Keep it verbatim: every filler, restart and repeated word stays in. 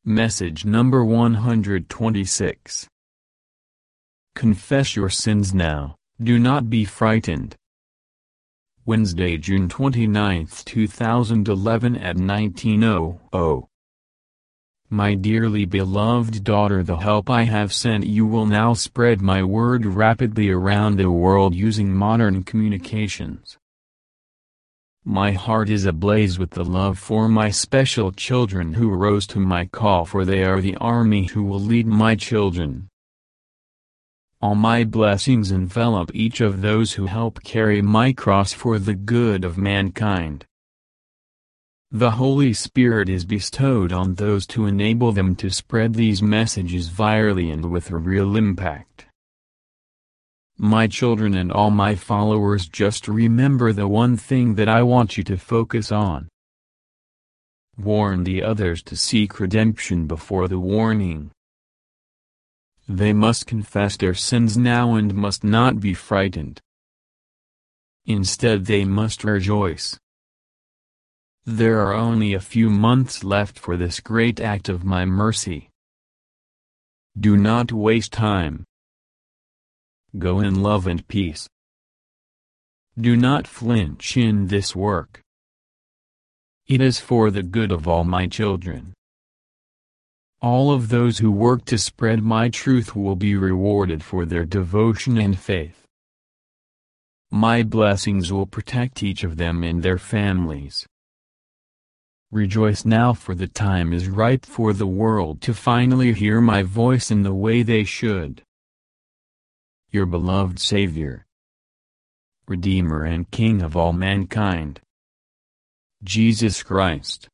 Message number one hundred twenty-six. Confess your sins now, do not be frightened. Wednesday, June twenty-ninth, two thousand eleven at nineteen hundred. My dearly beloved daughter, the help I have sent you will now spread my word rapidly around the world using modern communications. My heart is ablaze with the love for my special children who rose to my call, for they are the army who will lead my children. All my blessings envelop each of those who help carry my cross for the good of mankind. The Holy Spirit is bestowed on those to enable them to spread these messages virally and with a real impact. My children and all my followers, just remember the one thing that I want you to focus on. Warn the others to seek redemption before the warning. They must confess their sins now and must not be frightened. Instead, they must rejoice. There are only a few months left for this great act of my mercy. Do not waste time. Go in love and peace. Do not flinch in this work. It is for the good of all my children. All of those who work to spread my truth will be rewarded for their devotion and faith. My blessings will protect each of them and their families. Rejoice now, for the time is ripe for the world to finally hear my voice in the way they should. Your beloved Savior, Redeemer and King of all mankind, Jesus Christ.